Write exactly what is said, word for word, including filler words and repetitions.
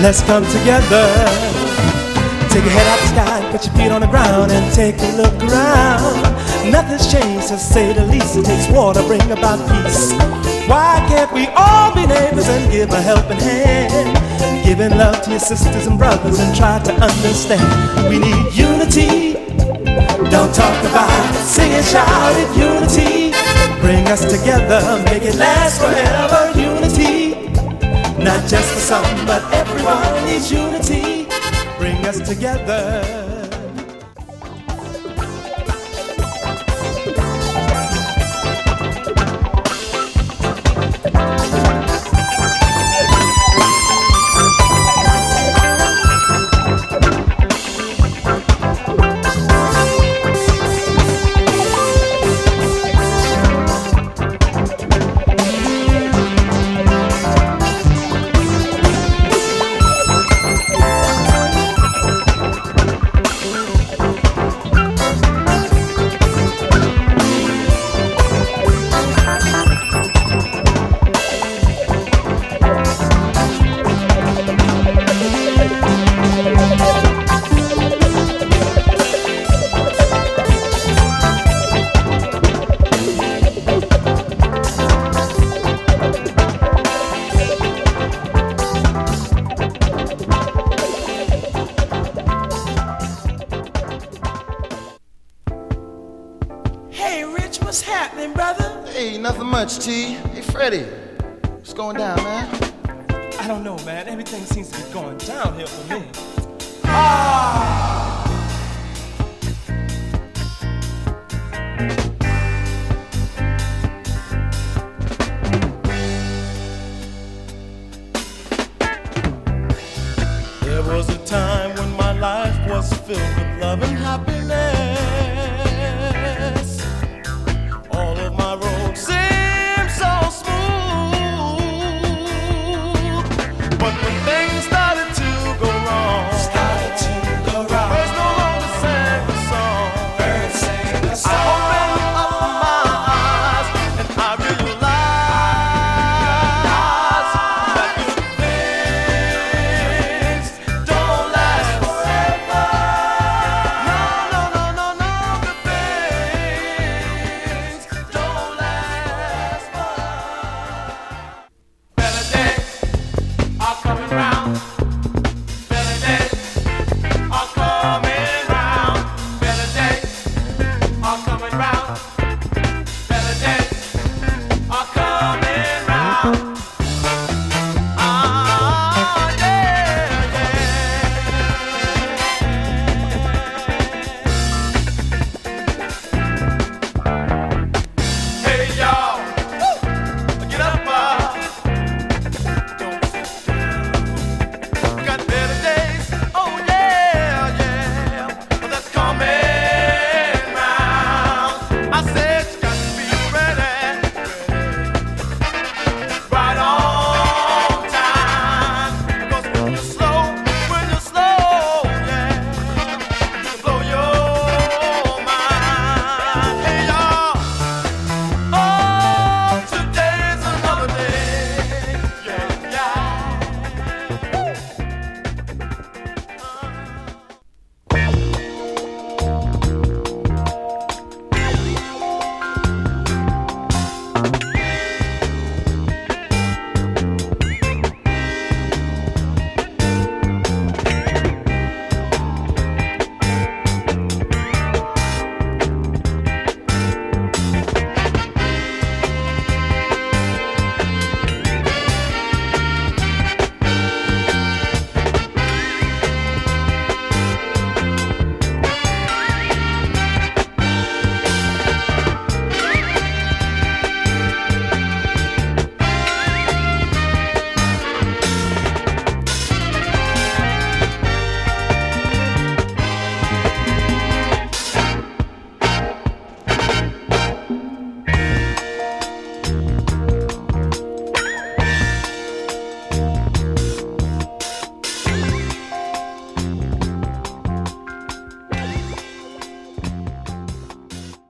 Let's come together. Take your head out the sky, put your feet on the ground, and take a look around. Nothing's changed, to say the least. It takes war to bring about peace. Why can't we all be neighbors and give a helping hand? Giving love to your sisters and brothers and try to understand. We need unity. Don't talk about it, sing and shout it. Unity. Bring us together, make it last forever. Unity. Not just for some, but everyone needs unity. Bring us together. T. Hey, Freddie, what's going down, man? I don't know, man. Everything seems to be going downhill for me. Ah! There was a time when my life was filled with love and happiness.